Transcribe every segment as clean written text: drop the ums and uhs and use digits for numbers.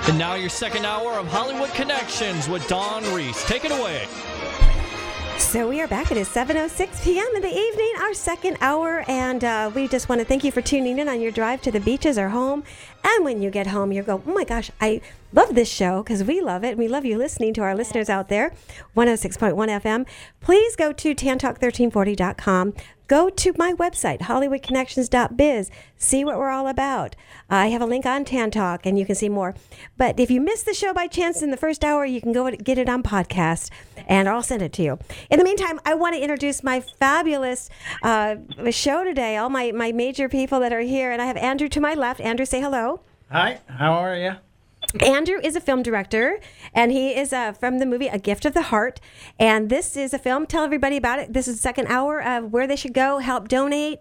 And now your second hour of Hollywood Connections with Dawn Reese. Take it away. So we are back. It is 7:06 p.m. in the evening, our second hour, and we just want to thank you for tuning in on your drive to the beaches or home. And when you get home, you go, oh my gosh, I love this show, because we love it. We love you listening to our listeners out there, 106.1 FM. Please go to tantalk1340.com. Go to my website, hollywoodconnections.biz. See what we're all about. I have a link on Tan Talk, and you can see more. But if you missed the show by chance in the first hour, you can go get it on podcast, and I'll send it to you. In the meantime, I want to introduce my fabulous show today, all my major people that are here. And I have Andrew to my left. Andrew, say hello. Hi, how are you? Andrew is a film director, and he is from the movie A Gift of the Heart. And this is a film. Tell everybody about it. This is the second hour of where they should go, help donate.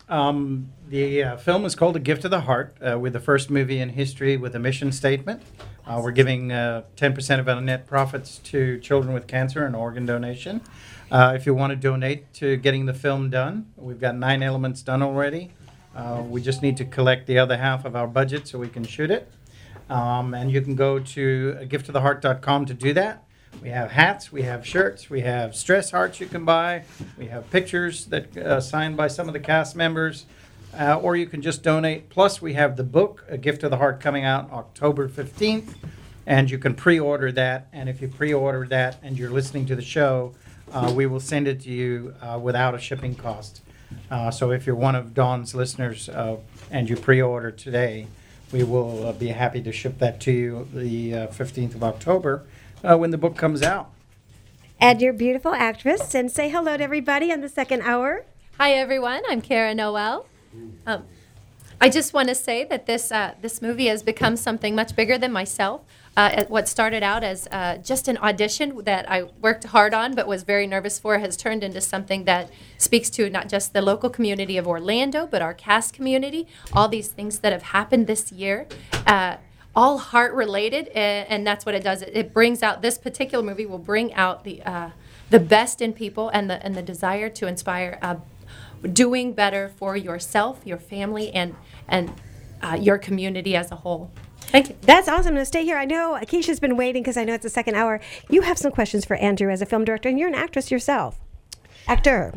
The film is called A Gift of the Heart. We're the first movie in history with a mission statement. We're giving 10% of our net profits to children with cancer and organ donation. If you want to donate to getting the film done, we've got 9 elements done already. We just need to collect the other half of our budget so we can shoot it. And you can go to agiftoftheheart.com to do that. We have hats, we have shirts, we have stress hearts you can buy, we have pictures that signed by some of the cast members, or you can just donate. Plus, we have the book, A Gift of the Heart, coming out October 15th, and you can pre-order that. And if you pre-order that and you're listening to the show, we will send it to you without a shipping cost. So if you're one of Dawn's listeners and you pre-order today, we will be happy to ship that to you the 15th of October when the book comes out. And your beautiful actress, and say hello to everybody on the second hour. Hi, everyone. I'm Kara Noel. I just want to say that this movie has become something much bigger than myself. What started out as just an audition that I worked hard on but was very nervous for has turned into something that speaks to not just the local community of Orlando, but our cast community, all these things that have happened this year, all heart-related, and that's what it does. It brings out, this particular movie will bring out the best in people and the desire to inspire doing better for yourself, your family, and your community as a whole. Thank you. That's awesome. To stay here. I know Keisha's been waiting because I know it's the second hour. You have some questions for Andrew as a film director, and you're an actress yourself. Actor.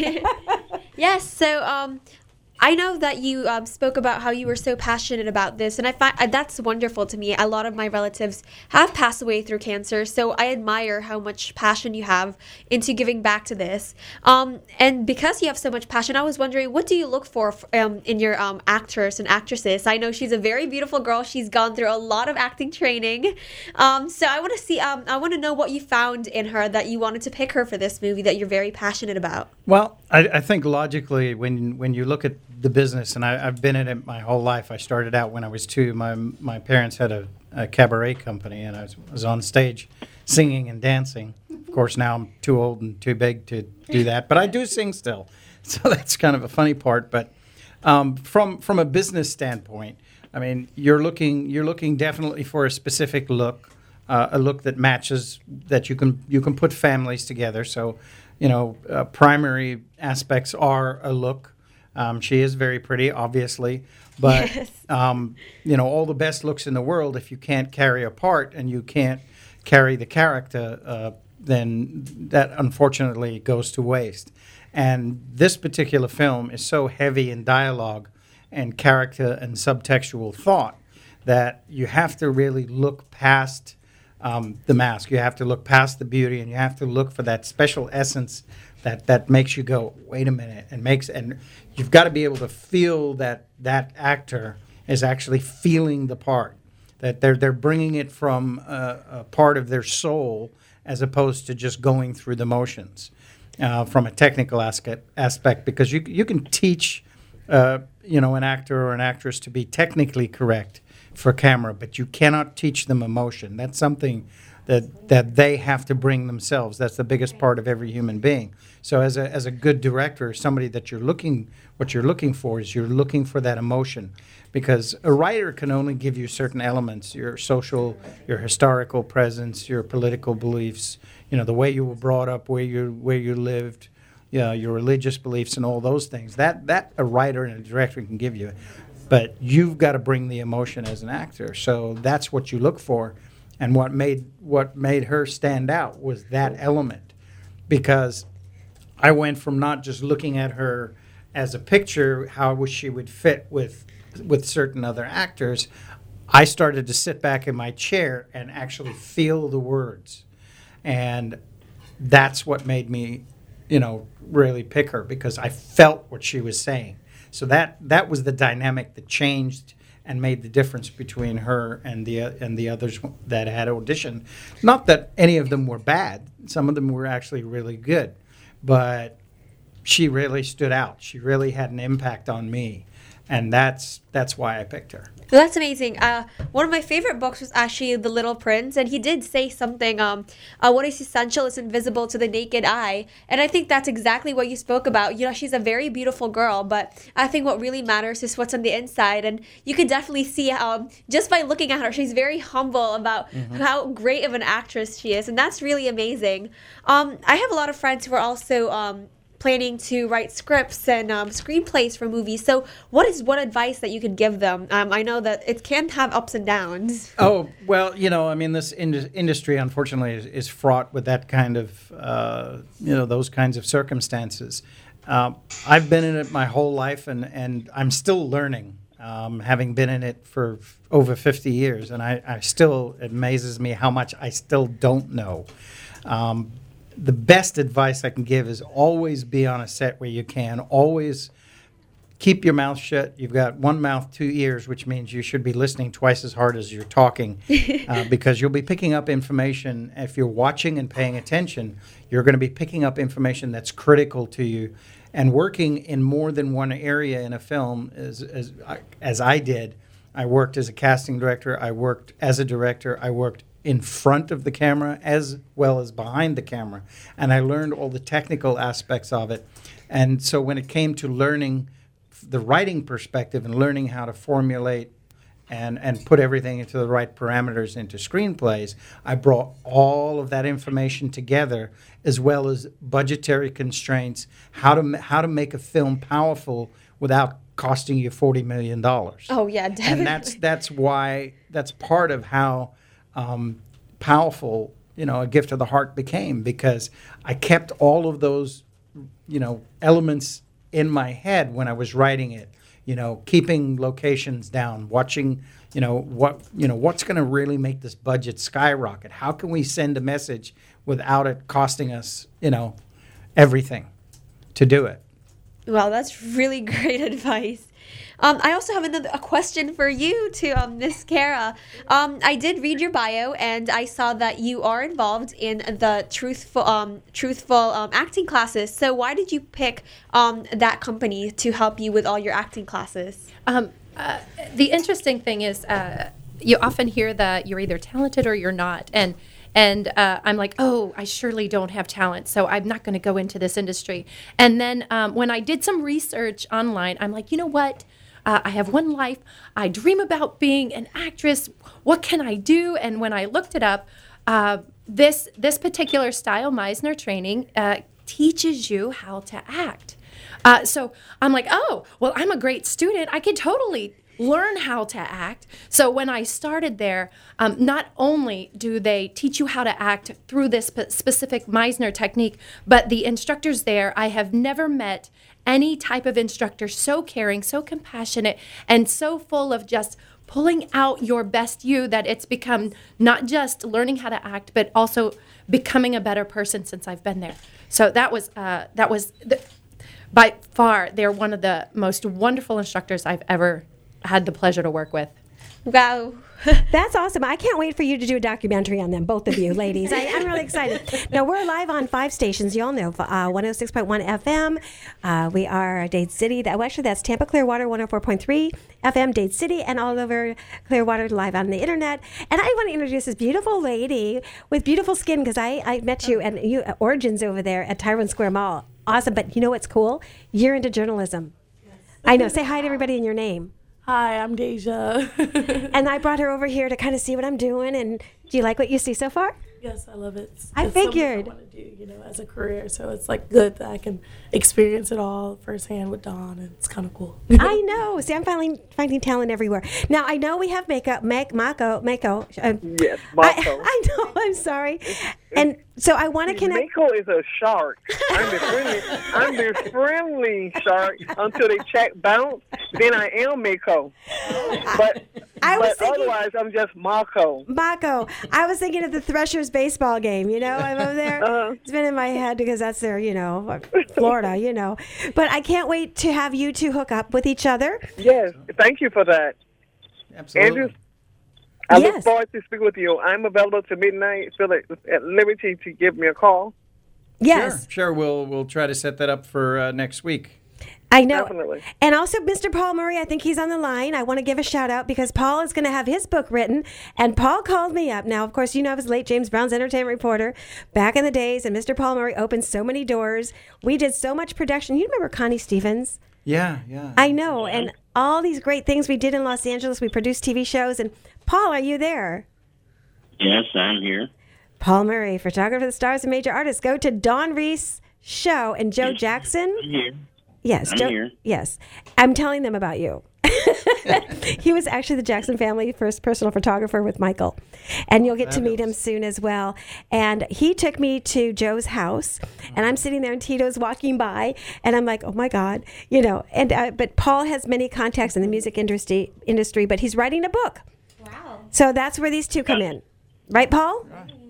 Yes. So I know that you spoke about how you were so passionate about this, and I find that's wonderful to me. A lot of my relatives have passed away through cancer, so I admire how much passion you have into giving back to this. And because you have so much passion, I was wondering, what do you look for in your actors and actresses? I know she's a very beautiful girl. She's gone through a lot of acting training. So I want to see. I want to know what you found in her that you wanted to pick her for this movie that you're very passionate about. Well, I think logically, when you look at the business, and I've been in it my whole life. I started out when I was 2. My parents had a cabaret company, and I was on stage singing and dancing. Of course, now I'm too old and too big to do that, but I do sing still. So that's kind of a funny part. But from a business standpoint, I mean, you're looking definitely for a specific look, a look that matches, that you can put families together. So, primary aspects are a look. She is very pretty, obviously, but, yes. All the best looks in the world, if you can't carry a part and you can't carry the character, then that unfortunately goes to waste. And this particular film is so heavy in dialogue and character and subtextual thought that you have to really look past the mask. You have to look past the beauty, and you have to look for that special essence that makes you go, wait a minute, and you've got to be able to feel that actor is actually feeling the part, that they're bringing it from a part of their soul as opposed to just going through the motions from a technical aspect, because you can teach an actor or an actress to be technically correct for camera, but you cannot teach them emotion. That's something that they have to bring themselves. That's the biggest part of every human being. So as a good director, somebody that what you're looking for is you're looking for that emotion, because a writer can only give you certain elements: your social, your historical presence, your political beliefs, the way you were brought up, where you lived, your religious beliefs, and all those things. That a writer and a director can give you. but you've got to bring the emotion as an actor. So that's what you look for. And what made her stand out was that element, because I went from not just looking at her as a picture, how she would fit with certain other actors. I started to sit back in my chair and actually feel the words. And that's what made me, really pick her, because I felt what she was saying. So that was the dynamic that changed and made the difference between her and the others that had auditioned. Not that any of them were bad. Some of them were actually really good. But she really stood out. She really had an impact on me. And that's why I picked her. Well, that's amazing. One of my favorite books was actually The Little Prince, and he did say something, what is essential is invisible to the naked eye. And I think that's exactly what you spoke about. She's a very beautiful girl, but I think what really matters is what's on the inside. And you can definitely see how, just by looking at her, she's very humble about how great of an actress she is. And that's really amazing. I have a lot of friends who are also planning to write scripts and screenplays for movies. So what is one advice that you could give them? I know that it can have ups and downs. Oh, well, this industry, unfortunately, is fraught with that kind of, those kinds of circumstances. I've been in it my whole life, and I'm still learning, having been in it for over 50 years. And it amazes me how much I still don't know. The best advice I can give is always be on a set where you can. Always keep your mouth shut. You've got one mouth, two ears, which means you should be listening twice as hard as you're talking, because you'll be picking up information. If you're watching and paying attention, you're going to be picking up information that's critical to you. And working in more than one area in a film, as I did, I worked as a casting director, I worked as a director, I worked in front of the camera as well as behind the camera. And I learned all the technical aspects of it. And so when it came to learning the writing perspective and learning how to formulate and put everything into the right parameters into screenplays, I brought all of that information together, as well as budgetary constraints, how to make a film powerful without costing you $40 million. Oh, yeah, definitely. And that's part of how powerful, A Gift of the Heart became, because I kept all of those, elements in my head when I was writing it, keeping locations down, watching, what's going to really make this budget skyrocket? How can we send a message without it costing us, everything to do it? Well, that's really great advice. I also have a question for you to Miss Kara. I did read your bio, and I saw that you are involved in the truthful acting classes. So why did you pick that company to help you with all your acting classes? The interesting thing is you often hear that you're either talented or you're not. And I'm like, oh, I surely don't have talent, so I'm not going to go into this industry. And then when I did some research online, I'm like, you know what? I have one life. I dream about being an actress. What can I do? And when I looked it up, this particular style Meisner training teaches you how to act. So I'm like, oh, well, I'm a great student. I could totally learn how to act. So when I started there, not only do they teach you how to act through this specific Meisner technique, but the instructors there, I have never met any type of instructor so caring, so compassionate, and so full of just pulling out your best you, that it's become not just learning how to act, but also becoming a better person since I've been there. So that was by far, they're one of the most wonderful instructors I've ever had the pleasure to work with. Wow. That's awesome. I can't wait for you to do a documentary on them, both of you ladies. I'm really excited. Now, we're live on 5 stations. You all know 106.1 FM. We are Dade City. That's Tampa Clearwater 104.3 FM, Dade City, and all over Clearwater, live on the internet. And I want to introduce this beautiful lady with beautiful skin, because I met you and you Origins over there at Tyrone Square Mall. Awesome. But you know what's cool? You're into journalism. Yes. I know. Say hi to everybody in your name. Hi, I'm Deja. And I brought her over here to kind of see what I'm doing. And do you like what you see so far? Yes, I love it. I It's something figured. I want to do, as a career. So it's like good that I can experience it all firsthand with Dawn, and it's kind of cool. I know. See, I'm finding talent everywhere. Now, I know we have Mako. Yes, Mako. I know. I'm sorry. And so I want to connect. Mako is a shark. I'm the friendly shark until they check bounce. Then I am Mako. But otherwise, I'm just Mako. Mako. I was thinking of the Threshers baseball game, I'm over there. It's been in my head because that's their, Florida, But I can't wait to have you two hook up with each other. Yes, thank you for that. Absolutely. Andrew, I Yes. look forward to speaking with you. I'm available to midnight. Feel at liberty to give me a call. Yes. Sure. We'll try to set that up for next week. I know. Definitely. And also, Mr. Paul Murray, I think he's on the line. I want to give a shout out because Paul is going to have his book written. And Paul called me up. Now, of course, I was late James Brown's entertainment reporter back in the days. And Mr. Paul Murray opened so many doors. We did so much production. You remember Connie Stevens? Yeah. I know. And all these great things we did in Los Angeles. We produced TV shows. And Paul, are you there? Yes, I'm here. Paul Murray, photographer of the stars and major artists. Go to Dawn Reese Show and Joe Jackson. I'm here. Yes, I'm Joe, here. Yes, I'm telling them about you. He was actually the Jackson family first personal photographer with Michael, and you'll get to meet him soon as well. And he took me to Joe's house, and I'm sitting there, and Tito's walking by, and I'm like, oh my God, And but Paul has many contacts in the music industry, but he's writing a book. Wow. So that's where these two come in, right, Paul?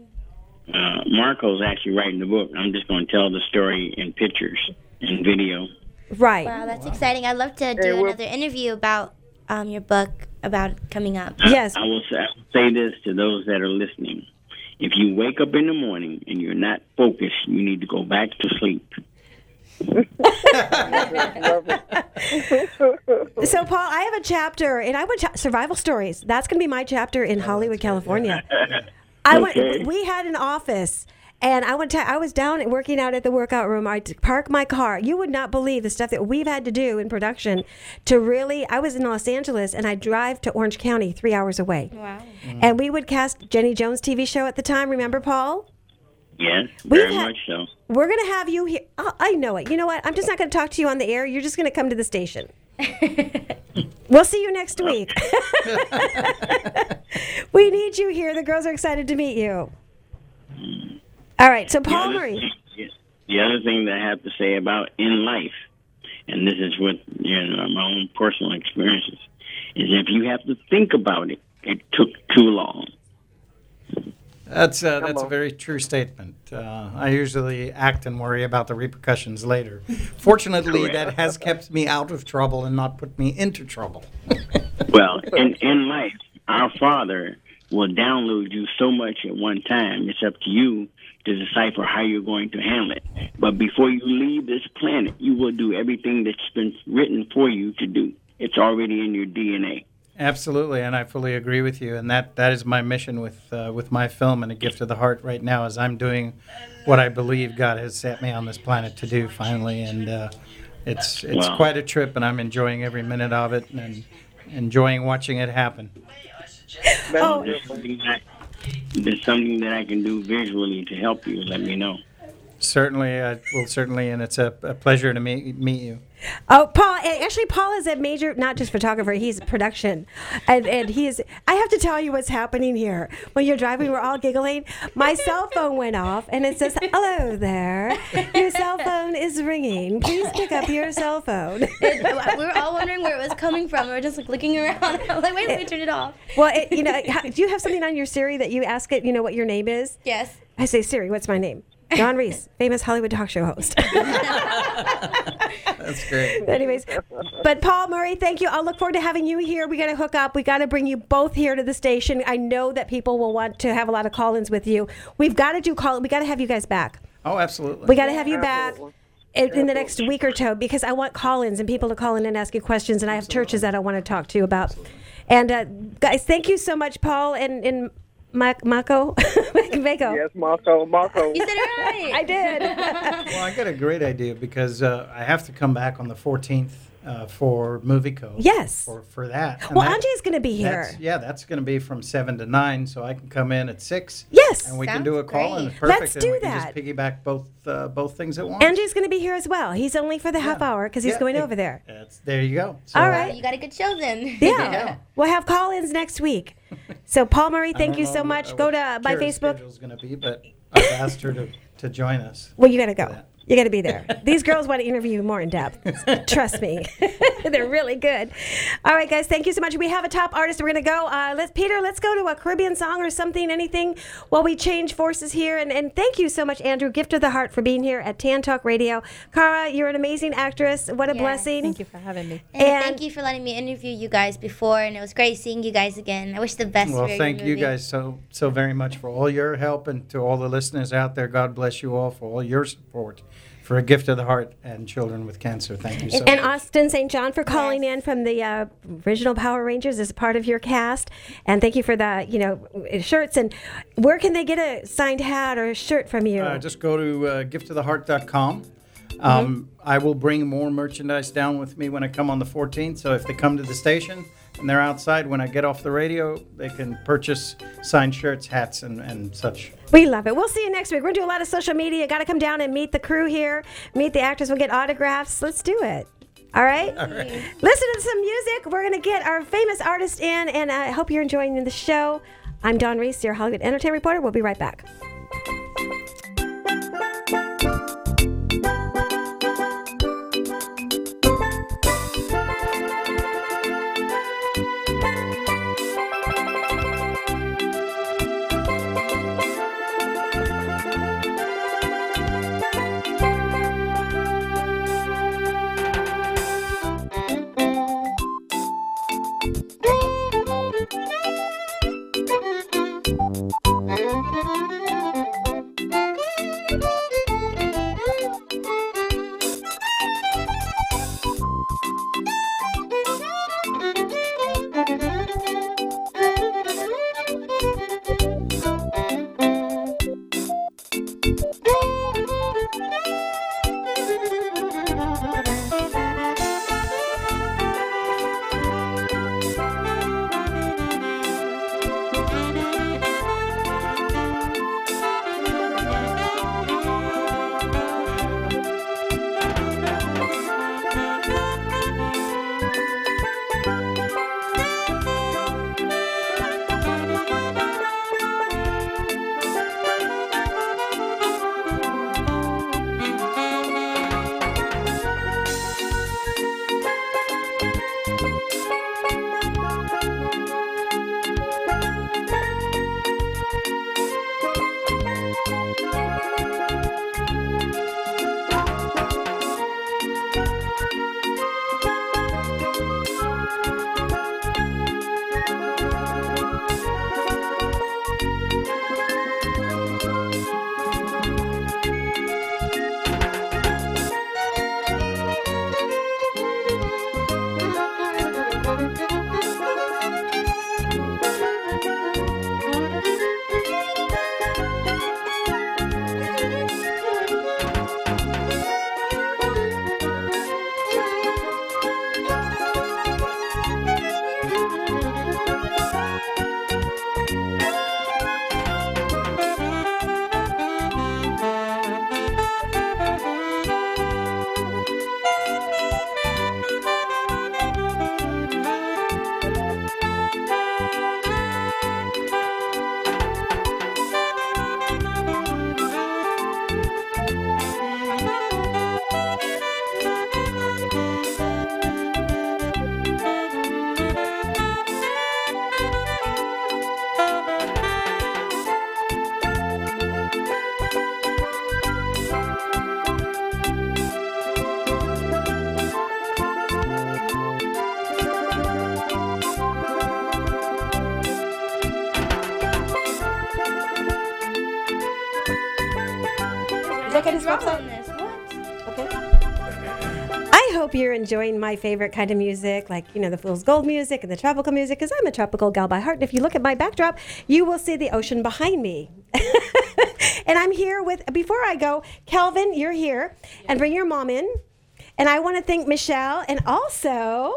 Marco's actually writing the book. I'm just going to tell the story in pictures and video. Right. Wow, that's exciting. I'd love to do another interview about your book, about it coming up. Yes. I will say this to those that are listening. If you wake up in the morning and you're not focused, you need to go back to sleep. So, Paul, I have a chapter, and I went survival stories. That's going to be my chapter in Hollywood, California. We had an office, and I was down working out at the workout room. I park my car. You would not believe the stuff that we've had to do in production to really. I was in Los Angeles, and I drive to Orange County, 3 hours away. Wow. And we would cast Jenny Jones' TV show at the time. Remember, Paul? Yes, very much so. We're going to have you here. Oh, I know it. You know what? I'm just not going to talk to you on the air. You're just going to come to the station. We'll see you next week. We need you here. The girls are excited to meet you. All right. So, Paul Murray. The other thing that I have to say about in life, and this is with my own personal experiences, is if you have to think about it, it took too long. That's a very true statement. I usually act and worry about the repercussions later. Fortunately, that has kept me out of trouble and not put me into trouble. Well, in life, our Father will download you so much at one time. It's up to you to decipher how you're going to handle it. But before you leave this planet, you will do everything that's been written for you to do. It's already in your DNA. Absolutely, and I fully agree with you. And that is my mission with my film and A Gift of the Heart right now, is I'm doing what I believe God has set me on this planet to do finally. And it's quite a trip, and I'm enjoying every minute of it and enjoying watching it happen. Oh. There's something that I can do visually to help you. Let me know. Certainly, and it's a pleasure to meet you. Oh, Paul! Actually, Paul is a major, not just photographer. He's production, and he is. I have to tell you what's happening here. When you're driving, we're all giggling. My cell phone went off, and it says, "Hello there. Your cell phone is ringing. Please pick up your cell phone." We were all wondering where it was coming from. We were just looking around. I was like, wait, let me turn it off. Well, do you have something on your Siri that you ask it? What your name is? Yes. I say, Siri, what's my name? Dawn Reese, famous Hollywood talk show host. That's great. Anyways, but Paul Murray, thank you. I'll look forward to having you here. We got to hook up. We got to bring you both here to the station. I know that people will want to have a lot of call-ins with you. We've got to do we got to have you guys back. Oh, absolutely. We got to have you back in the next week or two, because I want call-ins and people to call in and ask you questions, and I have churches that I want to talk to you about. And guys, thank you so much, Paul and Mako. Mako. Yes, Mako. You said it right. I did. Well, I got a great idea, because I have to come back on the 14th for Movie Code. Yes. For that. And well, Angie's going to be here. That's going to be from 7 to 9, so I can come in at 6. Yes. And we can Sounds do a call, great. and it's perfect. Let's and do we that. can just piggyback both things at once. Angie's going to be here as well. He's only for the half hour because he's going over there. There you go. So, All right. You got a good show then. Yeah. We'll have call-ins next week. So, Paul Murray, thank you so much. Go to my Facebook. Schedule's going to be, but I've asked her to join us. Well, you got to go. You got to be there. These girls want to interview you more in depth. Trust me. They're really good. All right, guys, thank you so much. We have a top artist. We're going to go. Let's go to a Caribbean song or something, anything, while we change forces here. And thank you so much, Andrew, Gift of the Heart, for being here at Tan Talk Radio. Cara, you're an amazing actress. What a blessing. Thank you for having me. And thank you for letting me interview you guys before, and it was great seeing you guys again. I wish the best for Well, your thank you movie. guys so very much for all your help, and to all the listeners out there, God bless you all for all your support for A Gift of the Heart and Children with Cancer. Thank you so much. And Austin St. John for calling in from the original Power Rangers as part of your cast. And thank you for the, shirts. And where can they get a signed hat or a shirt from you? Just go to giftoftheheart.com. I will bring more merchandise down with me when I come on the 14th. So if they come to the station and they're outside, when I get off the radio, they can purchase signed shirts, hats, and such. We love it. We'll see you next week. We're going to do a lot of social media. Got to come down and meet the crew here, meet the actors. We'll get autographs. Let's do it. All right? All right. Listen to some music. We're going to get our famous artist in, and I hope you're enjoying the show. I'm Dawn Reese, your Hollywood Entertainment Reporter. We'll be right back. Look at his website. Okay. I hope you're enjoying my favorite kind of music, like, the Fool's Gold music and the tropical music, because I'm a tropical gal by heart. And if you look at my backdrop, you will see the ocean behind me. And I'm here with, before I go, Calvin, you're here, and bring your mom in. And I want to thank Michelle and also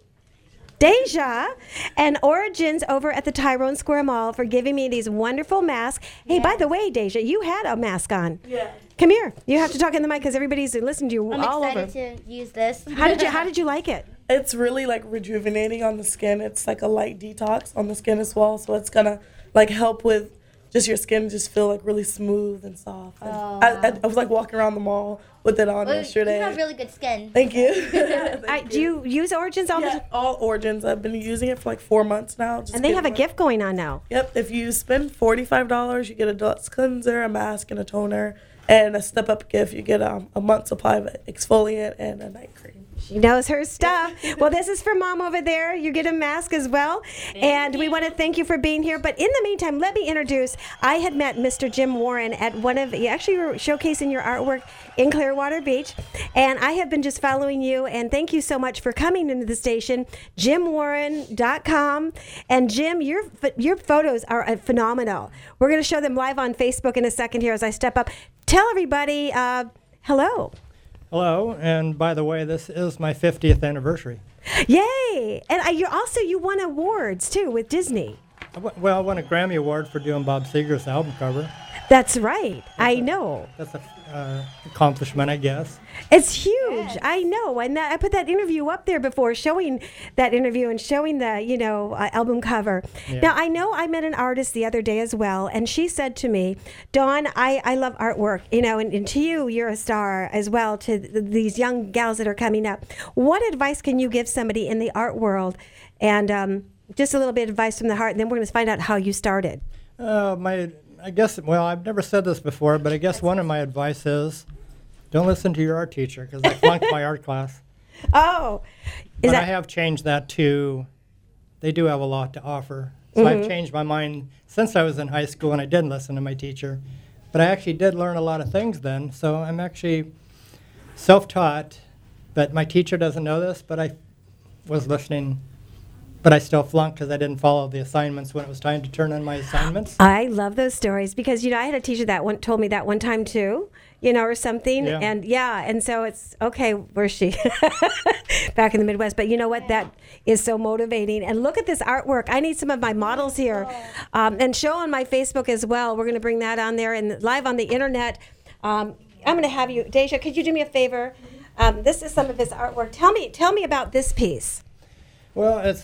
Deja and Origins over at the Tyrone Square Mall for giving me these wonderful masks. Hey, by the way, Deja, you had a mask on. Yeah. Come here. You have to talk in the mic because everybody's listening to you all over. I'm excited to use this. How did you like it? It's really like rejuvenating on the skin. It's like a light detox on the skin as well. So it's gonna like help with just your skin just feel like really smooth and soft. And I was like walking around the mall with it on yesterday. You have really good skin. Thank you. Do you use Origins all the time? All Origins. I've been using it for like 4 months now. And they have a gift going on now. Yep. If you spend $45, you get a deluxe cleanser, a mask, and a toner. And a step-up gift, you get a month's supply of exfoliant and a night cream. She knows her stuff. Well, this is for Mom over there. You get a mask as well. We want to thank you for being here. But in the meantime, let me introduce, I had met Mr. Jim Warren at you actually were showcasing your artwork in Clearwater Beach. And I have been just following you. And thank you so much for coming into the station, JimWarren.com. And Jim, your photos are phenomenal. We're going to show them live on Facebook in a second here as I step up. Tell everybody hello. Hello, and by the way, this is my 50th anniversary. Yay! And you won awards, too, with Disney. I won a Grammy Award for doing Bob Seger's album cover. That's right. I know. That's an accomplishment, I guess. It's huge. Yes. I know. And I put that interview up there before, showing that interview and showing the, album cover. Yeah. Now, I know I met an artist the other day as well, and she said to me, Dawn, I love artwork, and to you, you're a star as well, to these young gals that are coming up. What advice can you give somebody in the art world? And just a little bit of advice from the heart, and then we're going to find out how you started. I guess, I've never said this before, but I guess one of my advice is don't listen to your art teacher, because I flunked my art class. Oh. But I have changed that to, they do have a lot to offer. So I've changed my mind since I was in high school, and I didn't listen to my teacher. But I actually did learn a lot of things then, so I'm actually self-taught. But my teacher doesn't know this, but I was listening. But I still flunked because I didn't follow the assignments when it was time to turn in my assignments. I love those stories because, I had a teacher that told me that one time too, or something. Yeah. And so it's, okay, where's she? Back in the Midwest. But you know what? That is so motivating. And look at this artwork. I need some of my models here. And show on my Facebook as well. We're going to bring that on there and live on the internet. I'm going to have you, Deja, could you do me a favor? This is some of his artwork. Tell me about this piece. Well, it's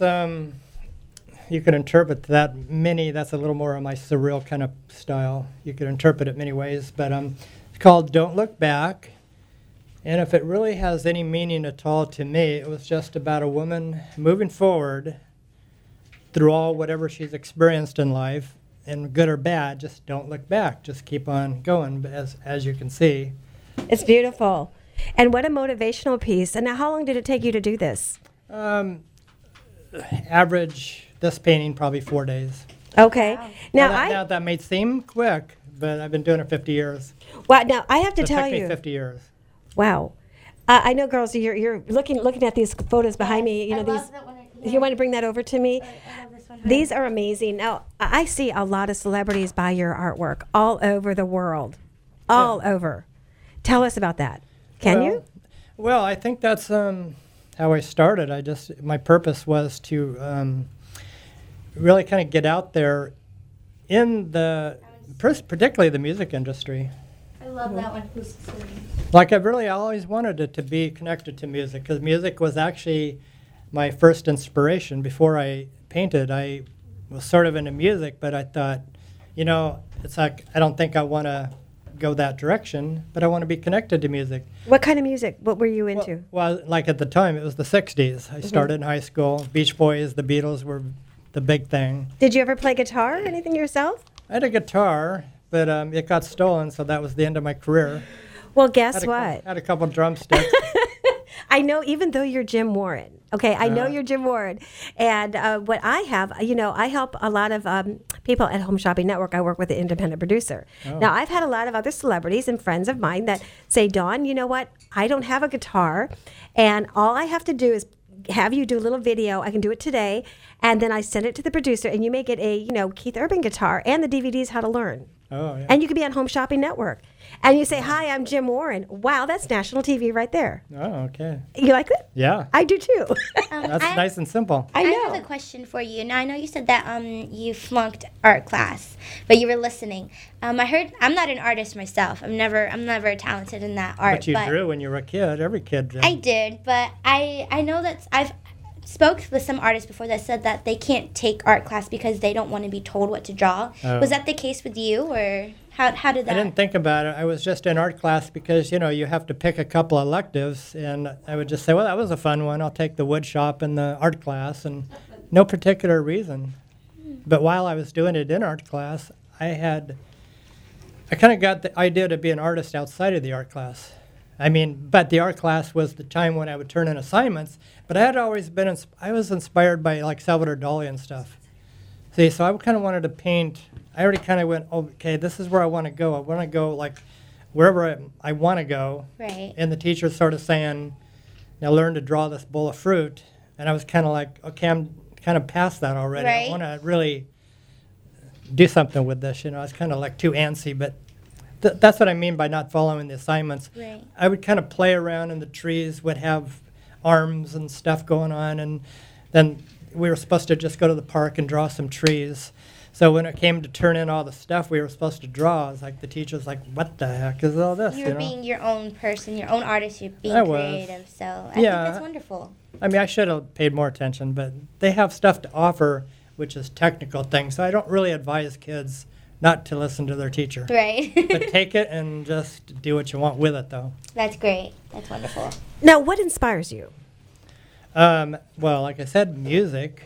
you can interpret that that's a little more of my surreal kind of style. You can interpret it many ways, but it's called Don't Look Back. And if it really has any meaning at all to me, it was just about a woman moving forward through whatever she's experienced in life, and good or bad, just don't look back. Just keep on going, as you can see. It's beautiful. And what a motivational piece. And now how long did it take you to do this? Average, this painting, probably 4 days. Okay. Wow. Now that may seem quick, but I've been doing it 50 years. Wow. Now I have to tell you. It took me 50 years. Wow. I know, girls. You're looking at these photos behind me. You want to bring that over to me? I love this one. These are amazing. Now I see a lot of celebrities buy your artwork all over the world, all over. Tell us about that. Can you? Well, I think that's how I started. My purpose was to really kind of get out there in particularly the music industry. I love that one. Like I always wanted it to be connected to music, because music was actually my first inspiration. Before I painted, I was sort of into music, but I thought, it's like I don't think I want to go that direction, but I want to be connected to music. What kind of music? What were you into? Well, like at the time, it was the 60s. I started in high school. Beach Boys, the Beatles were the big thing. Did you ever play guitar or anything yourself? I had a guitar, but it got stolen, so that was the end of my career. Well, guess what? Had a couple drumsticks. I know, even though you're Jim Warren. Okay, I know you're Jim Warren. And what I have, I help a lot of people at Home Shopping Network. I work with an independent producer. Oh. Now, I've had a lot of other celebrities and friends of mine that say, Dawn, you know what? I don't have a guitar, and all I have to do is have you do a little video. I can do it today, and then I send it to the producer, and you make it a, Keith Urban guitar and the DVDs How to Learn. Oh, yeah. And you could be on Home Shopping Network. And you say, hi, I'm Jim Warren. Wow, that's national TV right there. Oh, okay. You like it? Yeah. I do too. That's nice and simple. I know. have a question for you. Now I know you said that you flunked art class, but you were listening. I heard I'm not an artist myself. I'm not very talented in that art. But you drew when you were a kid. Every kid did. I did, but I know that I've spoke with some artists before that said that they can't take art class because they don't want to be told what to draw. Oh. Was that the case with you, or how did that? I didn't think about it. I was just in art class because, you have to pick a couple of electives, and I would just say, well, that was a fun one. I'll take the wood shop and the art class, and no particular reason. But while I was doing it in art class, I kind of got the idea to be an artist outside of the art class. But the art class was the time when I would turn in assignments, but I had always been, I was inspired by like Salvador Dali and stuff. See, so I kind of wanted to paint. I already kind of went, okay, this is where I want to go. I want to go like wherever I want to go. Right. And the teacher's sort of saying, now learn to draw this bowl of fruit. And I was kind of like, okay, I'm kind of past that already. Right. I want to really do something with this. I was kind of like too antsy, but that's what I mean by not following the assignments. Right. I would kind of play around in the trees, would have arms and stuff going on, and then we were supposed to just go to the park and draw some trees. So when it came to turn in all the stuff we were supposed to draw, it's like the teacher's like, what the heck is all this? You were being your own person, your own artist, you're being I was. creative, so I think that's wonderful. I should have paid more attention, but they have stuff to offer, which is technical things, so I don't really advise kids not to listen to their teacher. Right. But take it and just do what you want with it, though. That's great. That's wonderful. Now, what inspires you? Well, like I said, music,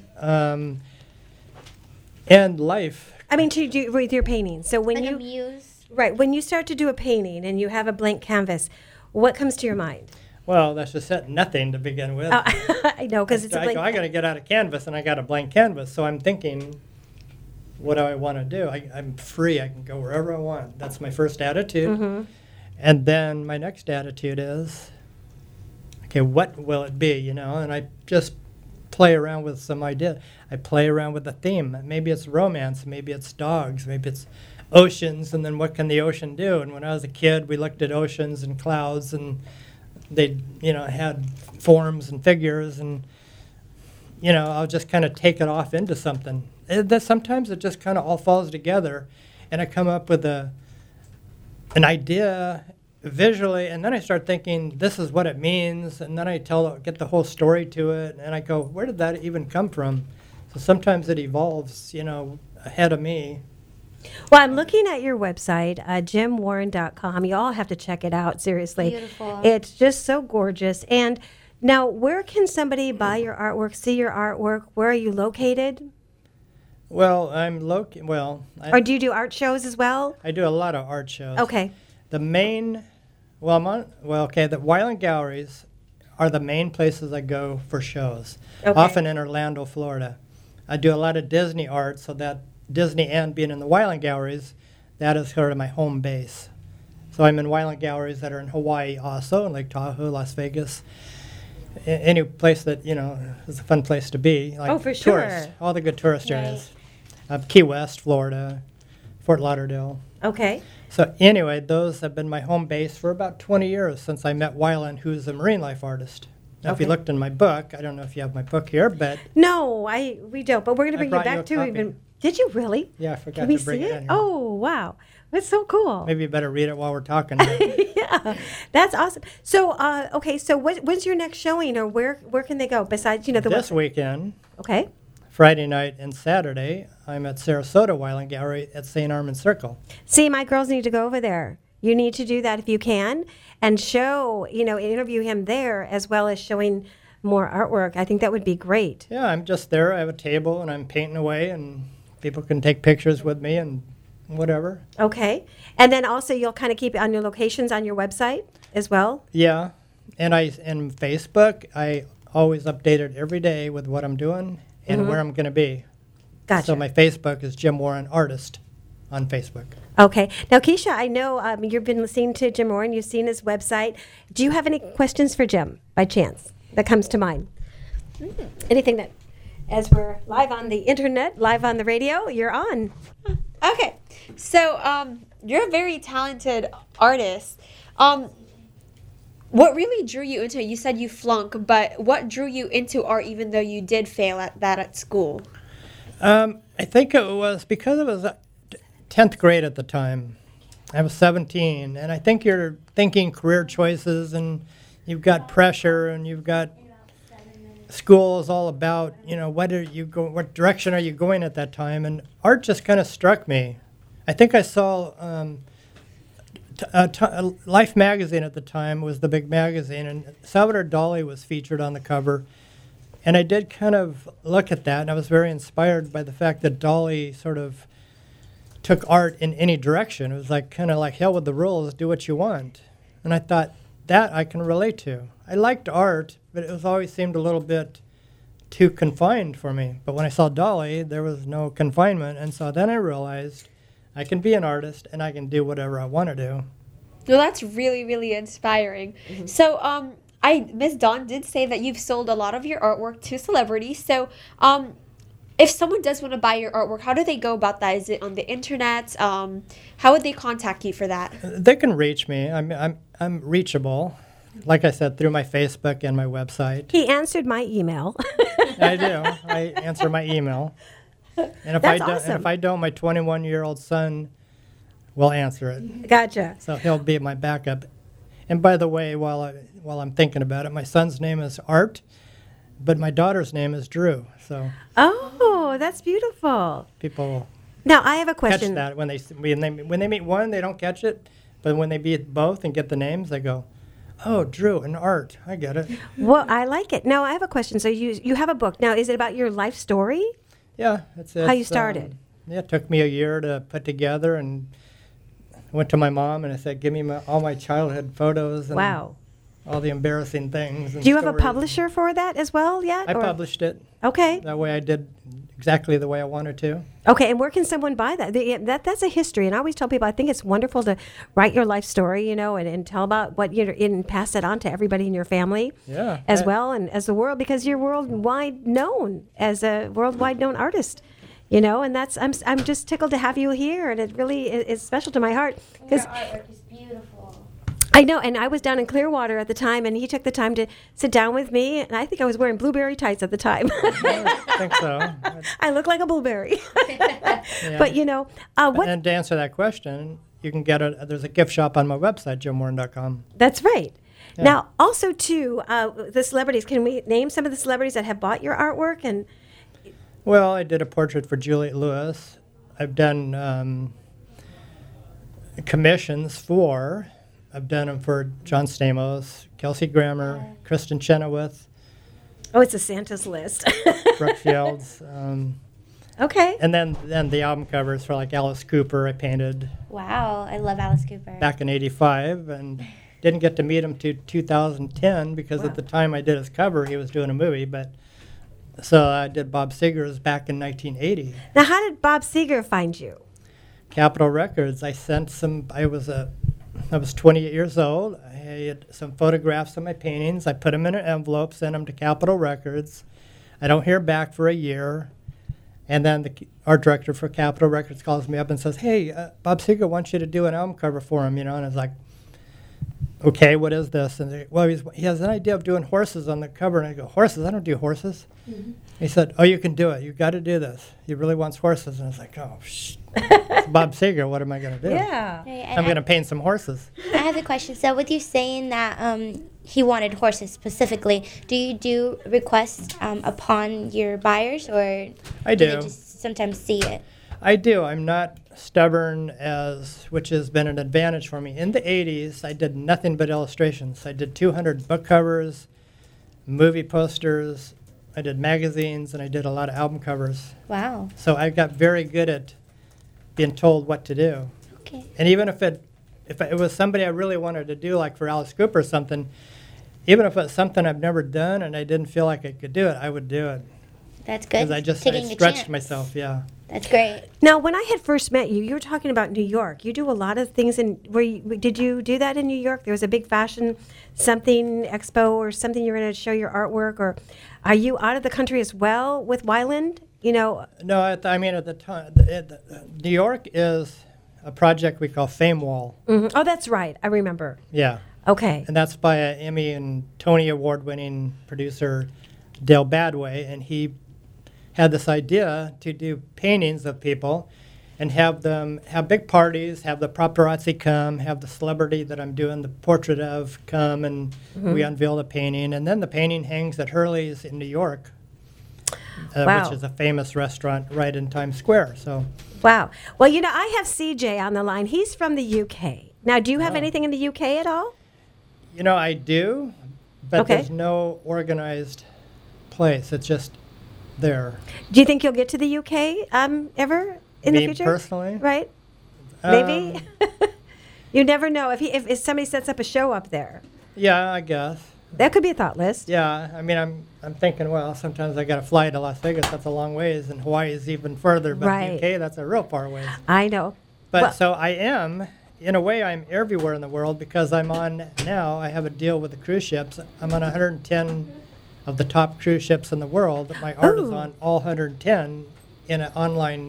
and life. To do with your painting. So when Like you a muse. right, when you start to do a painting and you have a blank canvas, what comes to your mind? Well, that's just nothing to begin with. I know, because it's a blank. I got to get out a canvas, and I got a blank canvas, so I'm thinking, what do I want to do? I'm free. I can go wherever I want. That's my first attitude. Mm-hmm. And then my next attitude is, okay, what will it be, And I just play around with some idea. I play around with the theme. Maybe it's romance. Maybe it's dogs. Maybe it's oceans. And then what can the ocean do? And when I was a kid, we looked at oceans and clouds, and they, had forms and figures. And, I'll just kind of take it off into something. Sometimes it just kind of all falls together, and I come up with an idea visually, and then I start thinking, this is what it means, and then I get the whole story to it, and I go, where did that even come from? So sometimes it evolves, ahead of me. Well, I'm looking at your website, jimwarren.com. You all have to check it out, seriously. Beautiful. It's just so gorgeous. And now, where can somebody buy your artwork, see your artwork? Where are you located? Well, Or do you do art shows as well? I do a lot of art shows. Okay. The Weiland Galleries are the main places I go for shows, often in Orlando, Florida. I do a lot of Disney art, so that Disney and being in the Weiland Galleries, that is sort of my home base. So I'm in Weiland Galleries that are in Hawaii also, in Lake Tahoe, Las Vegas. Any place that, is a fun place to be. Like for sure. Tourists, all the good tourist areas. Key West, Florida, Fort Lauderdale. Okay. So anyway, those have been my home base for about 20 years since I met Weiland, who's a marine life artist. Now, if you looked in my book, I don't know if you have my book here, but... No, we don't, but we're going to bring you back to it. Did you really? Yeah, I forgot to bring it in here. Oh, wow. That's so cool. Maybe you better read it while we're talking. Yeah, that's awesome. So, so when's your next showing, or where can they go besides, the This website? weekend. Okay. Friday night and Saturday, I'm at Sarasota Weiland Gallery at St. Armand Circle. See, my girls need to go over there. You need to do that if you can, and show, interview him there as well as showing more artwork. I think that would be great. Yeah, I'm just there. I have a table, and I'm painting away, and people can take pictures with me and whatever. Okay. And then also you'll kind of keep on your locations on your website as well? Yeah. And in Facebook, I always update it every day with what I'm doing and where I'm going to be. Gotcha. So my Facebook is Jim Warren Artist on Facebook. Okay. Now, Keisha, I know you've been listening to Jim Warren. You've seen his website. Do you have any questions for Jim, by chance, that comes to mind? Anything that, as we're live on the internet, live on the radio, you're on. Okay, so you're a very talented artist. What really drew you into it? You said you flunk, but what drew you into art even though you did fail at that at school? I think it was because it was 10th grade at the time. I was 17, and I think you're thinking career choices, and you've got pressure, and you've got school is all about, what direction are you going at that time? And art just kind of struck me. I think I saw Life magazine at the time was the big magazine, and Salvador Dali was featured on the cover. And I did kind of look at that, and I was very inspired by the fact that Dali sort of took art in any direction. It was like kind of like hell with the rules, do what you want. And I thought that I can relate to. I liked art, but it was always seemed a little bit too confined for me. But when I saw Dali, there was no confinement, and so then I realized I can be an artist and I can do whatever I want to do. Well, that's really, really inspiring. Mm-hmm. So, Miss Dawn did say that you've sold a lot of your artwork to celebrities. So, if someone does want to buy your artwork, how do they go about that? Is it on the internet? How would they contact you for that? They can reach me. I'm reachable. Like I said, through my Facebook and my website. He answered my email. I do. I answer my email. And if if I don't, my 21-year-old son will answer it. Gotcha. So he'll be my backup. And by the way, while I'm thinking about it, my son's name is Art, but my daughter's name is Drew. So oh, that's beautiful. People now I have a question. Catch that when they meet one, they don't catch it, but when they meet both and get the names, they go, "Oh, Drew and Art, I get it." Well, I like it. Now I have a question. So you have a book. Now is it about your life story? Yeah, it's how you started. It took me a year to put together, and I went to my mom and I said, "Give me all my childhood photos and all the embarrassing things." And do you have a publisher for that as well yet? I published it. Okay. That way I did exactly the way I wanted to. Okay, and where can someone buy that? That's a history, and I always tell people I think it's wonderful to write your life story, and tell about what and pass it on to everybody in your family, as well, and as the world, because you're worldwide known as a worldwide known artist, and that's I'm just tickled to have you here, and it really is special to my heart because your artwork is beautiful. I know, and I was down in Clearwater at the time, and he took the time to sit down with me, and I think I was wearing blueberry tights at the time. I think so. I look like a blueberry. But, what... And to answer that question, you can get there's a gift shop on my website, JoeMorton.com. That's right. Yeah. Now, also, too, the celebrities, can we name some of the celebrities that have bought your artwork? And well, I did a portrait for Juliette Lewis. I've done commissions for... I've done them for John Stamos, Kelsey Grammer, Kristen Chenoweth. Oh, it's a Santa's list. Brooke Fields. Okay. And then the album covers for like Alice Cooper I painted. Wow, I love Alice Cooper. Back in '85, and didn't get to meet him to 2010 because at the time I did his cover, he was doing a movie. But so I did Bob Seger's back in 1980. Now, how did Bob Seger find you? Capitol Records. I sent some. I was 28 years old. I had some photographs of my paintings. I put them in an envelope, sent them to Capitol Records. I don't hear back for a year. And then the art director for Capitol Records calls me up and says, "Hey, Bob Seger wants you to do an album cover for him," And I was like, "Okay, what is this?" And he has an idea of doing horses on the cover. And I go, "Horses? I don't do horses." Mm-hmm. He said, "Oh, you can do it. You got to do this. He really wants horses." And I was like, "Oh, it's Bob Seger. What am I going to do? Yeah, I'm going to paint some horses." I have a question. So, with you saying that he wanted horses specifically, do you do requests upon your buyers, or I do do. they just sometimes see it? I do. I'm not stubborn, which has been an advantage for me. In the 80s, I did nothing but illustrations. I did 200 book covers, movie posters. I did magazines, and I did a lot of album covers. Wow. So I got very good at being told what to do. Okay. And even if it was somebody I really wanted to do, like for Alice Cooper or something, even if it's something I've never done and I didn't feel like I could do it, I would do it. That's good. Because I stretched myself, yeah. That's great. Now, when I had first met you, you were talking about New York. You do a lot of things did you do that in New York? There was a big fashion expo or something you were going to show your artwork, or are you out of the country as well with Wyland? No, I mean, at the time, New York is a project we call Fame Wall. Mm-hmm. Oh, that's right. I remember. Yeah. Okay. And that's by an Emmy and Tony Award-winning producer, Dale Badway, and he had this idea to do paintings of people and have big parties, have the paparazzi come, have the celebrity that I'm doing the portrait of come, and we unveil the painting. And then the painting hangs at Hurley's in New York, which is a famous restaurant right in Times Square. So. Wow. Well, I have CJ on the line. He's from the UK. Now, do you have anything in the UK at all? I do, but there's no organized place. It's just there. Do you think you'll get to the UK ever in the future? Me personally? Right? Maybe? You never know. If somebody sets up a show up there. Yeah, I guess. That could be a thought list. Yeah, I mean, I'm thinking, well, sometimes I got to fly to Las Vegas. That's a long ways, and Hawaii is even further. But UK, that's a real far ways. I know. But so I am, in a way, I'm everywhere in the world because I'm on now. I have a deal with the cruise ships. I'm on 110 of the top cruise ships in the world. My art is on all 110 in an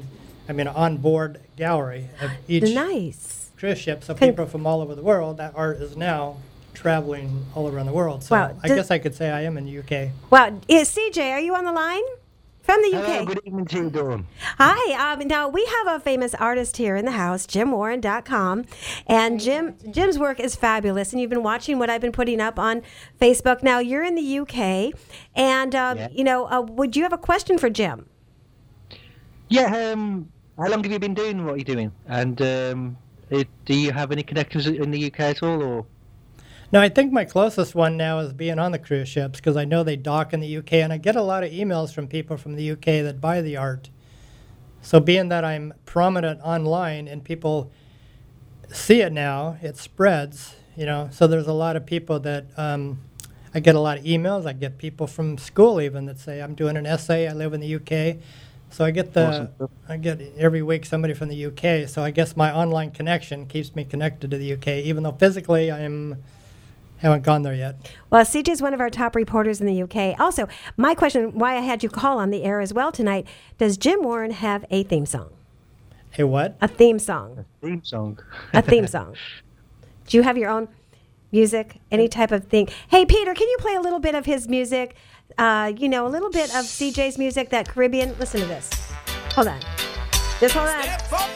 onboard gallery of each cruise ship. So people from all over the world, that art is now traveling all around the world. So I guess I could say I am in the UK. Wow. CJ, are you on the line? From the UK. Hello, good evening to you, Dawn. Hi. Now, we have a famous artist here in the house, JimWarren.com. And Jim's work is fabulous. And you've been watching what I've been putting up on Facebook. Now, you're in the UK. And, would you have a question for Jim? Yeah. How long have you been doing what you're doing? And do you have any connections in the UK at all? Or? No, I think my closest one now is being on the cruise ships because I know they dock in the UK, and I get a lot of emails from people from the UK that buy the art. So being that I'm prominent online and people see it now, it spreads, So there's a lot of people that I get a lot of emails. I get people from school even that say, I'm doing an essay, I live in the UK. So I get every week somebody from the UK. So I guess my online connection keeps me connected to the UK, even though physically haven't gone there yet. Well, CJ is one of our top reporters in the UK. Also, my question, why I had you call on the air as well tonight, does Jim Warren have a theme song? A what? A theme song. A theme song. A theme song. Do you have your own music, any type of thing? Hey, Peter, can you play a little bit of his music? A little bit of CJ's music, that Caribbean. Listen to this. Hold on. Just hold on. Step up,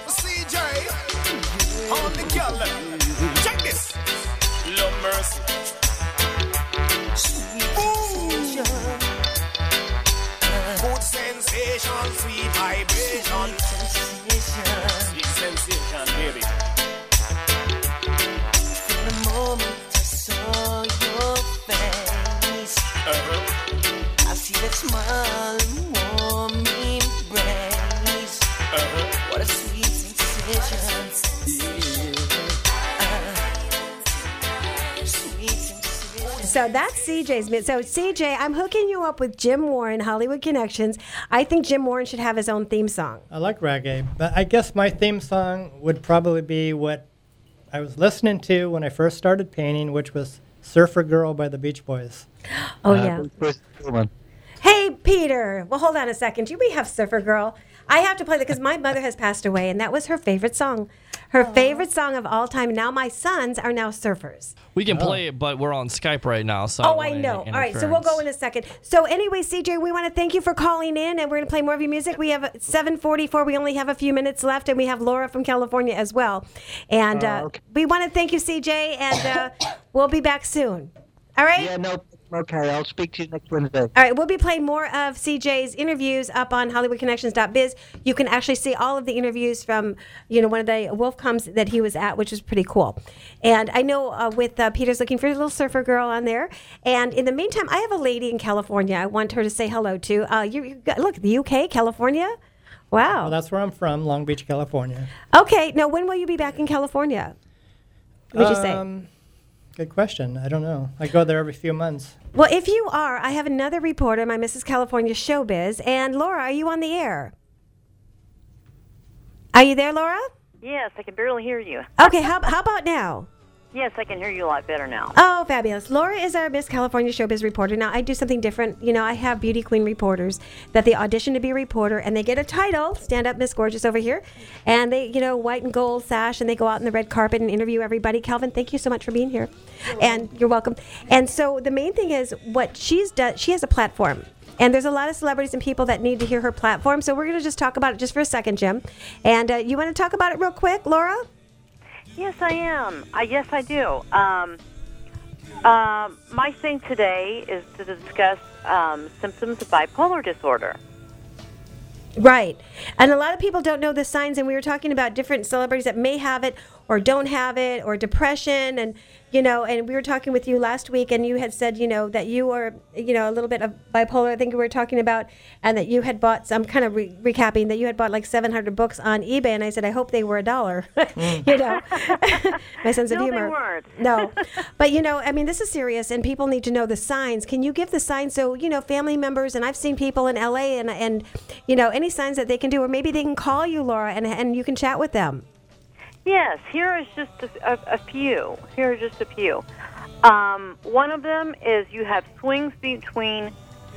CJ. On the girl. Check this. Love mercy. Good sensation, sweet vibration. Sweet sensation, baby. From the moment I saw your face, I see that smile and warm embrace. What a sweet sensation. So that's CJ's music. So CJ, I'm hooking you up with Jim Warren, Hollywood Connections. I think Jim Warren should have his own theme song. I like reggae, but I guess my theme song would probably be what I was listening to when I first started painting, which was Surfer Girl by the Beach Boys. Oh, yeah. Hey, Peter. Well, hold on a second. We have Surfer Girl. I have to play that because my mother has passed away, and that was her favorite song. Her favorite song of all time. Now my sons are now surfers. We can play it, but we're on Skype right now. So I know. All right, so we'll go in a second. So anyway, CJ, we want to thank you for calling in, and we're going to play more of your music. We have 7:44. We only have a few minutes left, and we have Laura from California as well. And we want to thank you, CJ, and we'll be back soon. All right? Yeah, no. Okay, I'll speak to you next Wednesday. All right, we'll be playing more of CJ's interviews up on HollywoodConnections.biz. You can actually see all of the interviews from, one of the WolfComs that he was at, which was pretty cool. And I know with Peter's looking for a little surfer girl on there. And in the meantime, I have a lady in California I want her to say hello to. Look, the UK, California? Wow. Well, that's where I'm from, Long Beach, California. Okay, now when will you be back in California? What would you say? Good question. I don't know. I go there every few months. Well, if you are, I have another reporter, my Mrs. California Showbiz. And Laura, are you on the air? Are you there, Laura? Yes, I can barely hear you. Okay, how about now? Yes, I can hear you a lot better now. Oh, fabulous. Laura is our Miss California Showbiz reporter. Now, I do something different. You know, I have beauty queen reporters that they audition to be a reporter, and they get a title, Stand Up Miss Gorgeous over here, and they, you know, white and gold sash, and they go out on the red carpet and interview everybody. Calvin, thank you so much for being here. And you're welcome. And so the main thing is what she's done, she has a platform. And there's a lot of celebrities and people that need to hear her platform. So we're going to just talk about it just for a second, Jim. And you want to talk about it real quick, Laura? Yes, I am. Yes, I do. My thing today is to discuss symptoms of bipolar disorder. Right. And a lot of people don't know the signs, and we were talking about different celebrities that may have it or don't have it, or depression, and, you know, and we were talking with you last week, and you had said, you know, that you were, you know, a little bit of bipolar, I think we were talking about, and that you had bought, I'm kind of recapping, that you had bought like 700 books on eBay, and I said, I hope they were $1, you know, my sense of humor. No, they weren't. No. But, you know, I mean, this is serious, and people need to know the signs. Can you give the signs so, you know, family members, and I've seen people in LA, and you know, any signs that they can do, or maybe they can call you, Laura, and you can chat with them. Yes, here is just a few. Here are just a few. One of them is you have swings between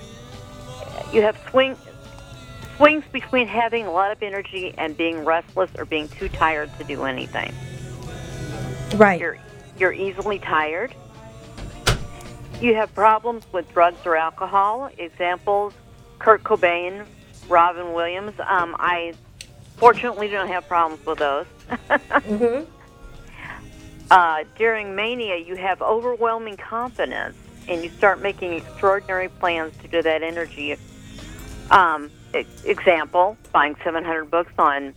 having a lot of energy and being restless or being too tired to do anything. Right. You're easily tired. You have problems with drugs or alcohol. Examples: Kurt Cobain, Robin Williams. I fortunately don't have problems with those. Mm-hmm. During mania, you have overwhelming confidence, and you start making extraordinary plans to do that energy. Example: buying 700 books on,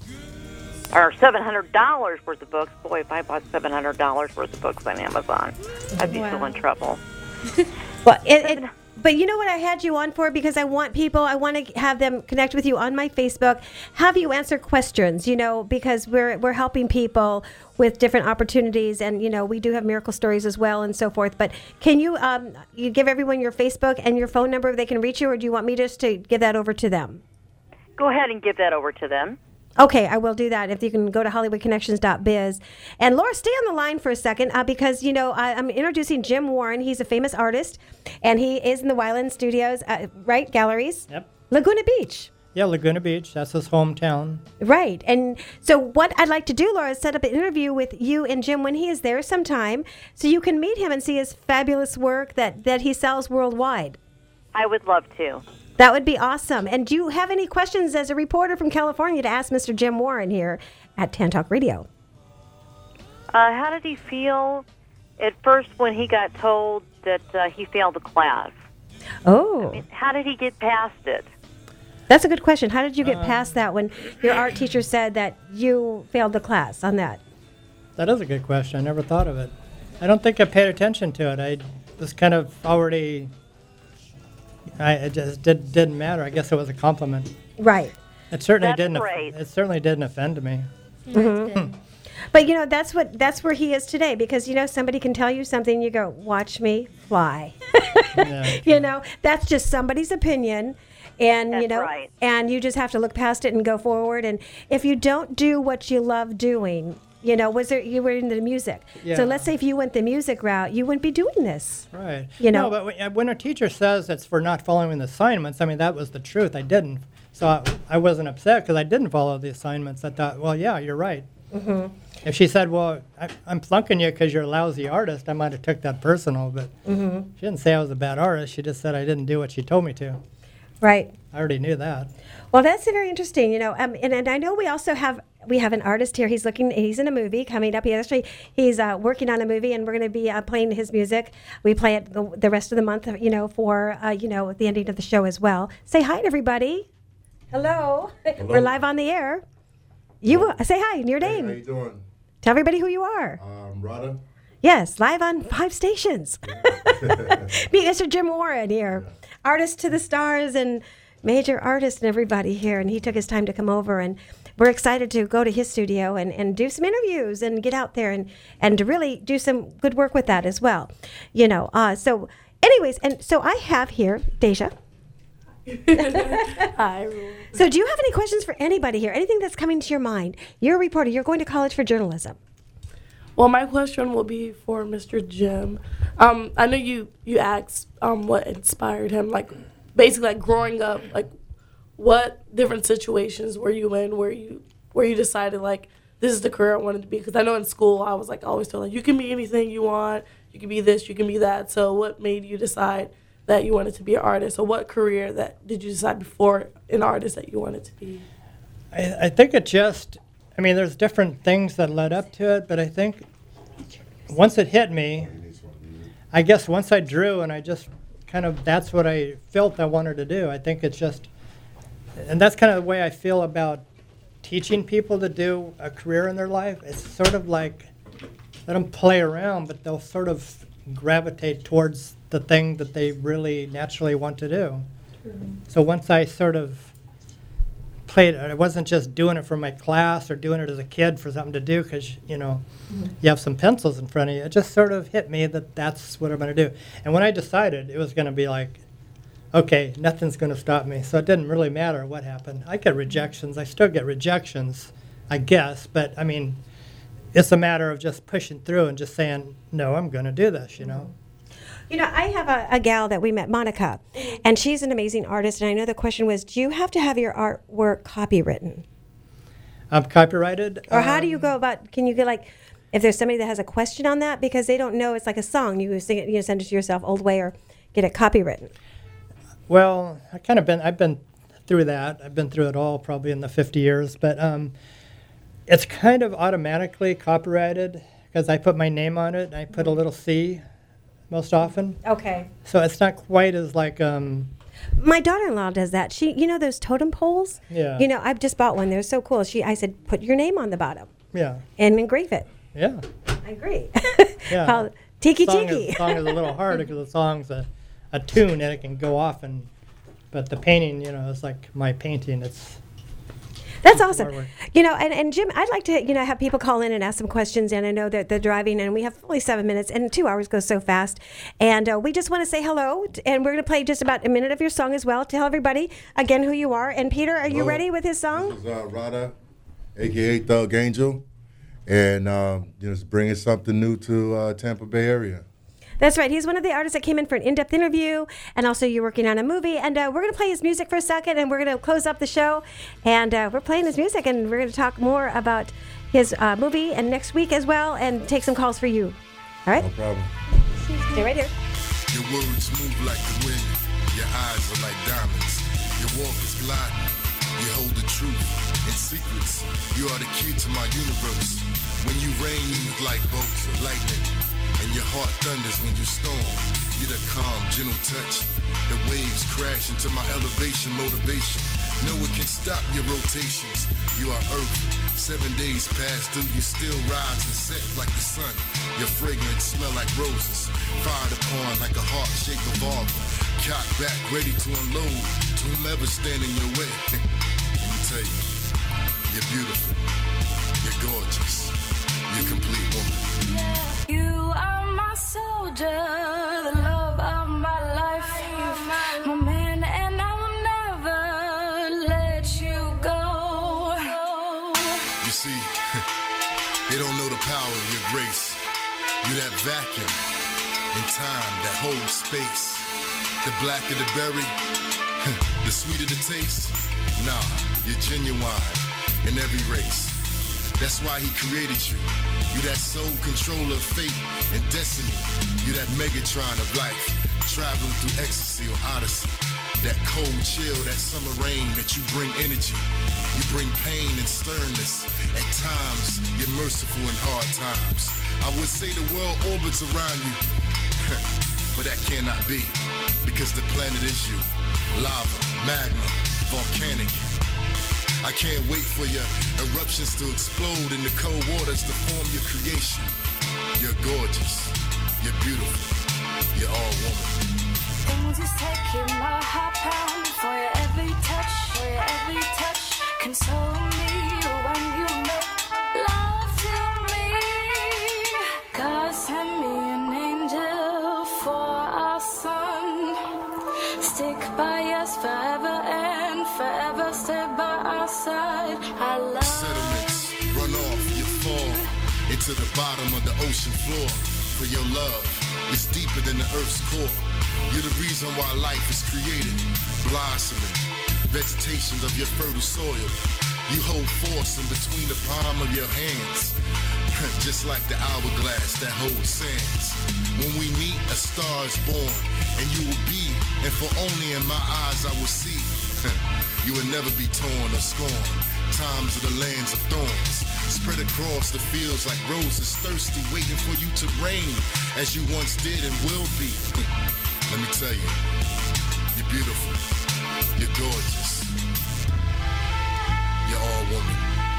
or $700 worth of books. Boy, if I bought $700 worth of books on Amazon, I'd be still in trouble. Well, but you know what I had you on for? Because I want people, I want to have them connect with you on my Facebook, have you answer questions, you know, because we're helping people with different opportunities, and, you know, we do have miracle stories as well and so forth. But can you you give everyone your Facebook and your phone number if they can reach you, or do you want me just to give that over to them? Go ahead and give that over to them. Okay, I will do that. If you can go to HollywoodConnections.biz. And Laura, stay on the line for a second because, you know, I'm introducing Jim Warren. He's a famous artist, and he is in the Wyland Studios, right, galleries? Yep. Laguna Beach. Yeah, Laguna Beach. That's his hometown. Right. And so what I'd like to do, Laura, is set up an interview with you and Jim when he is there sometime, so you can meet him and see his fabulous work that he sells worldwide. I would love to. That would be awesome. And do you have any questions as a reporter from California to ask Mr. Jim Warren here at Tan Talk Radio? How did he feel at first when he got told that he failed the class? Oh. I mean, how did he get past it? That's a good question. How did you get past that when your art teacher said that you failed the class on that? That is a good question. I never thought of it. I don't think I paid attention to it. I was kind of already... it just didn't matter. I guess it was a compliment. Right. It certainly That's didn't. great. It certainly didn't offend me. Mm-hmm. But you know, that's where he is today, because you know, somebody can tell you something, you go, "Watch me fly." Yeah. You know, that's just somebody's opinion, and That's you know, right. and you just have to look past it and go forward. And if you don't do what you love doing, you know, you were into the music. Yeah. So let's say if you went the music route, you wouldn't be doing this. Right. You know. No, but when a teacher says it's for not following the assignments, I mean, that was the truth. I didn't. So I wasn't upset because I didn't follow the assignments. I thought, well, yeah, you're right. Mm-hmm. If she said, well, I'm flunking you because you're a lousy artist, I might have took that personal. But Mm-hmm. she didn't say I was a bad artist. She just said I didn't do what she told me to. Right. I already knew that. Well, that's very interesting, you know. And I know we also have an artist here. He's in a movie coming up. He's working on a movie, and we're going to be playing his music. We play it the rest of the month, you know, for the ending of the show as well. Say hi to everybody. Hello. We're live on the air. You say hi. Your name. How you doing? Tell everybody who you are. Rada. Yes, live on 5 stations. Meet Mr. Jim Warren here, artist to the stars and major artist and everybody here. And he took his time to come over, and we're excited to go to his studio and do some interviews and get out there and to really do some good work with that as well. You know, so anyways, and so I have here Deja. Hi. So do you have any questions for anybody here? Anything that's coming to your mind? You're a reporter. You're going to college for journalism. Well, my question will be for Mr. Jim. I know you asked what inspired him, like basically like growing up, like what different situations were you in where you decided like this is the career I wanted to be? Because I know in school I was like always told like you can be anything you want, you can be this, you can be that. So what made you decide that you wanted to be an artist, or what career that did you decide before an artist that you wanted to be? I think it just, I mean, there's different things that led up to it, but I think once it hit me, I guess once I drew and I just kind of, that's what I felt I wanted to do. I think it's just, and that's kind of the way I feel about teaching people to do a career in their life. It's sort of like, let them play around, but they'll sort of gravitate towards the thing that they really naturally want to do. So once I sort of played, I wasn't just doing it for my class or doing it as a kid for something to do because, you know, you have some pencils in front of you. It just sort of hit me that that's what I'm going to do. And when I decided, it was going to be like, okay, nothing's going to stop me. So it didn't really matter what happened. I get rejections. I still get rejections, I guess. But, I mean, it's a matter of just pushing through and just saying, no, I'm going to do this, you know. You know, I have a gal that we met, Monica, and she's an amazing artist. And I know the question was, do you have to have your artwork copywritten? Copyrighted? Or how do you go about, can you get like, if there's somebody that has a question on that, because they don't know, it's like a song, you sing it, you send it to yourself old way or get it copywritten. Well, I've been through that. I've been through it all probably in the 50 years, but it's kind of automatically copyrighted because I put my name on it and I put a little C most often. Okay. So it's not quite as like my daughter-in-law does that. She, you know, those totem poles. Yeah. You know, I've just bought one. They're so cool. I said, put your name on the bottom. Yeah. And engrave it. Yeah. I agree. Yeah. Called Tiki The song is a little hard because the song's a tune and it can go off but the painting, you know, is like my painting. That's awesome. You know, and Jim, I'd like to, you know, have people call in and ask some questions. And I know that they're driving, and we have only 7 minutes, and 2 hours goes so fast. And we just want to say hello, and we're going to play just about a minute of your song as well. Tell everybody again who you are. And Peter, are you ready with his song? This is Rada, aka Thug Angel, and just bringing something new to Tampa Bay area. That's right. He's one of the artists that came in for an in-depth interview, and also you're working on a movie. And we're going to play his music for a second, and we're going to close up the show. And we're playing his music, and we're going to talk more about his movie and next week as well, and take some calls for you. All right? No problem. Stay right here. Your words move like the wind. Your eyes are like diamonds. Your walk is gliding. You hold the truth in secrets. You are the key to my universe. When you rain, you move like bolts of lightning. And your heart thunders when you storm. You're the calm, gentle touch. The waves crash into my elevation, motivation. No one can stop your rotations. You are earth. 7 days pass through, you still rise and set like the sun. Your fragrance smell like roses. Fired upon like a heart-shaped revolver. Cocked back, ready to unload to whomever stand in your way. Let me tell you, you're beautiful. You're gorgeous. You're a complete woman. You are my soldier, the love of my life, my man, and I will never let you go. You see, they don't know the power of your grace. You're that vacuum in time that holds space. The blacker the berry, the sweeter the taste. Nah, you're genuine in every race. That's why he created you. You that soul controller of fate and destiny. You that Megatron of life, traveling through ecstasy or odyssey. That cold chill, that summer rain that you bring energy. You bring pain and sternness. At times, you're merciful in hard times. I would say the world orbits around you, but that cannot be, because the planet is you. Lava, magma, volcanic. I can't wait for your eruptions to explode in the cold waters to form your creation. You're gorgeous. You're beautiful. You're all woman. Things you say keep my heart pounding. For your every touch, console me when you make love to me. God send me an angel for our son. Stick by us forever and forever. Stay by our side. I love settlements run off, you fall it to the bottom of the ocean floor. For your love is deeper than the earth's core. You're the reason why life is created, blossoming, vegetations of your fertile soil. You hold force in between the palm of your hands, just like the hourglass that holds sands. When we meet, a star is born, and you will be, and for only in my eyes I will see. You will never be torn or scorned. Times of the lands of thorns, spread across the fields like roses, thirsty, waiting for you to reign, as you once did and will be. Let me tell you, you're beautiful, you're gorgeous, you're all woman.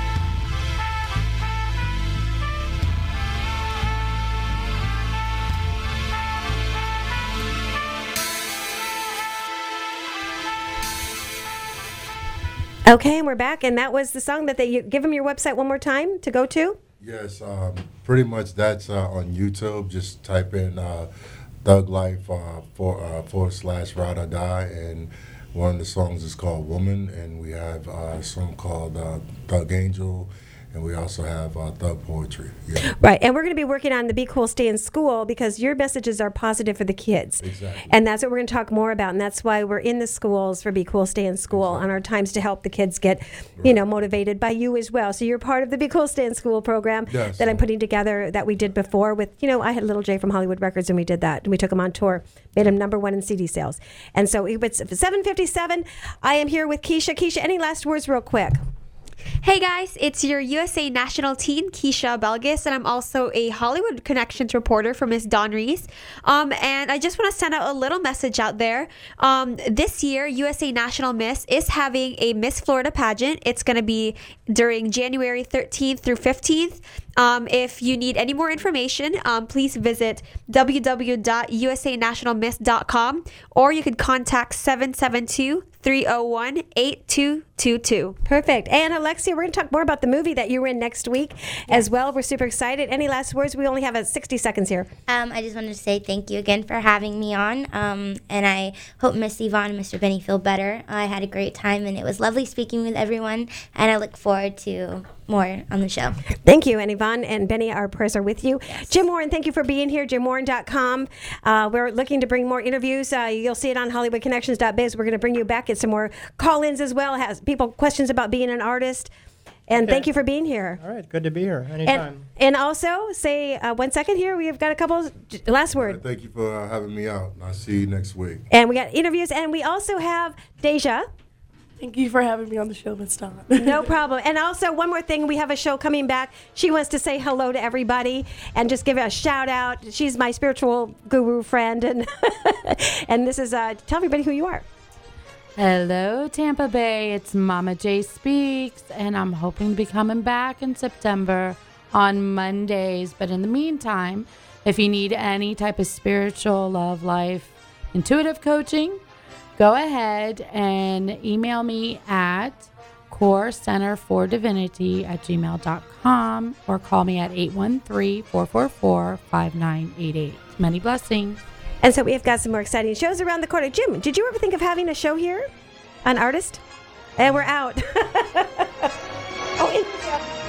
Okay, and we're back, and that was the song that you give them your website one more time to go to. Yes, pretty much that's on YouTube. Just type in Thug Life / Ride or Die, and one of the songs is called Woman, and we have a song called Thug Angel, and we also have Thug Poetry. Yeah. Right, and we're going to be working on the Be Cool, Stay in School, because your messages are positive for the kids. Exactly. And that's what we're going to talk more about, and that's why we're in the schools for Be Cool, Stay in School on our times to help the kids get, motivated by you as well. So you're part of the Be Cool, Stay in School program that I'm putting together that we did before with, I had Little J from Hollywood Records, and we did that. And we took him on tour, made him #1 in CD sales. And so it's 7:57. I am here with Keisha. Keisha, any last words real quick? Hey guys, it's your USA National teen, Keisha Belgis, and I'm also a Hollywood Connections reporter for Miss Dawn Reese. And I just want to send out a little message out there. This year, USA National Miss is having a Miss Florida pageant. It's going to be during January 13th through 15th. If you need any more information, please visit www.usanationalmiss.com, or you could contact 772-301-8222. Perfect. And Alexia, we're going to talk more about the movie that you're in next week as well. We're super excited. Any last words? We only have 60 seconds here. I just wanted to say thank you again for having me on. And I hope Miss Yvonne and Mr. Benny feel better. I had a great time, and it was lovely speaking with everyone. And I look forward to more on the show. Thank you. And Yvonne and Benny, our prayers are with you. Yes. Jim Warren, thank you for being here. JimWarren.com. We're looking to bring more interviews. You'll see it on HollywoodConnections.biz. We're going to bring you back, get some more call-ins as well. Has people questions about being an artist. And thank you for being here. All right, good to be here. Anytime. And also, say 1 second here. We've got a couple last word. Thank you for having me out. I'll see you next week. And we got interviews, and we also have Deja. Thank you for having me on the show, Miss Dawn. No problem. And also, one more thing, we have a show coming back. She wants to say hello to everybody and just give a shout out. She's my spiritual guru friend, and and this is tell everybody who you are. Hello, Tampa Bay. It's Mama J Speaks, and I'm hoping to be coming back in September on Mondays. But in the meantime, if you need any type of spiritual, love, life, intuitive coaching, go ahead and email me at corecenterfordivinity@gmail.com or call me at 813-444-5988. Many blessings. And so we have got some more exciting shows around the corner. Jim, did you ever think of having a show here? An artist? And we're out.